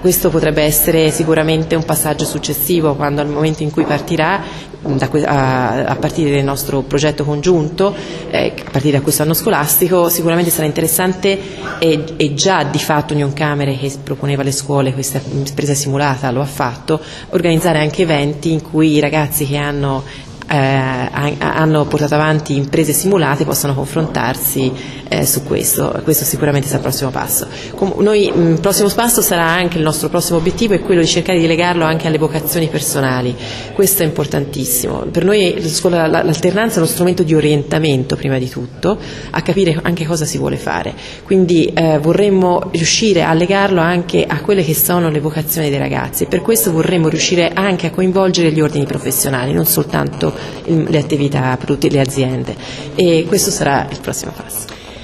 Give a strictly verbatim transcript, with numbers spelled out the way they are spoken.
questo potrebbe essere sicuramente un passaggio successivo, quando al momento in cui partirà, da, a, a partire del nostro progetto congiunto, eh, a partire da questo anno scolastico, sicuramente sarà interessante, e, e già di fatto Unioncamere, che proponeva alle scuole questa impresa simulata, lo ha fatto, organizzare anche eventi in cui i ragazzi che hanno Eh, hanno portato avanti imprese simulate possono confrontarsi eh, su questo. Questo sicuramente sarà il prossimo passo. Com- noi, il prossimo passo sarà anche, il nostro prossimo obiettivo è quello di cercare di legarlo anche alle vocazioni personali. Questo è importantissimo. Per noi la scuola, l'alternanza è uno strumento di orientamento prima di tutto, a capire anche cosa si vuole fare, quindi eh, vorremmo riuscire a legarlo anche a quelle che sono le vocazioni dei ragazzi, e per questo vorremmo riuscire anche a coinvolgere gli ordini professionali, non soltanto le attività produttive, le aziende, e questo sarà il prossimo passo.